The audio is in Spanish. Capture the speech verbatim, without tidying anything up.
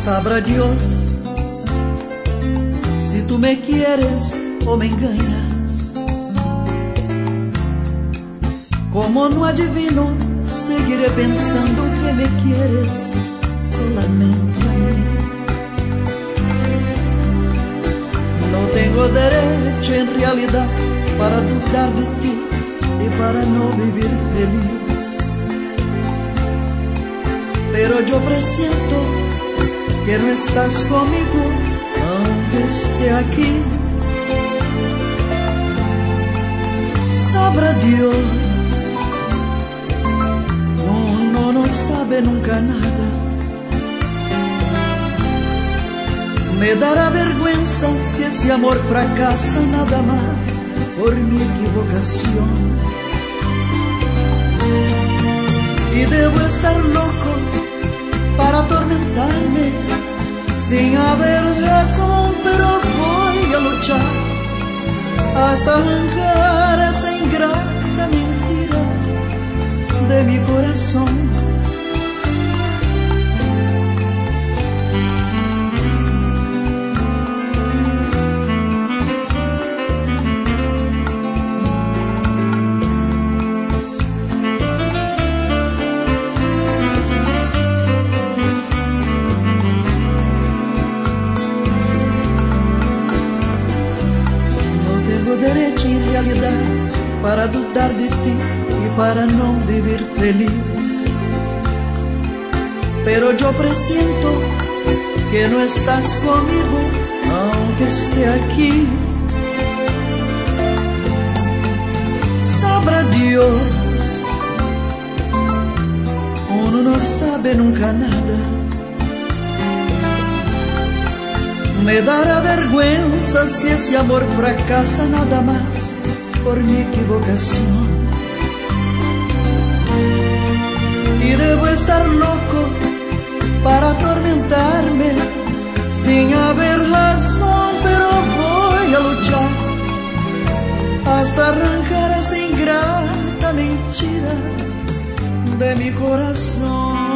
Sabrá Dios si tú me quieres o me engañas. Como no adivino, seguiré pensando que me quieres solamente a mí. No tengo derecho en realidad para dudar de ti y para no vivir feliz. Pero yo presiento que no estás conmigo, aunque esté aquí. Sabrá Dios, uno no sabe nunca nada. Me dará vergüenza si ese amor fracasa nada más por mi equivocación. Y debo estar loco para atormentarme sin haber razón, pero voy a luchar hasta arrancar esa ingrata mentira de mi corazón. Derecho en realidad para dudar de ti y para no vivir feliz. Pero yo presiento que no estás conmigo, aunque esté aquí. Sabrá Dios, uno no sabe nunca nada. Me dará vergüenza si ese amor fracasa nada más por mi equivocación. Y debo estar loco para atormentarme sin haber razón, pero voy a luchar hasta arrancar esta ingrata mentira de mi corazón.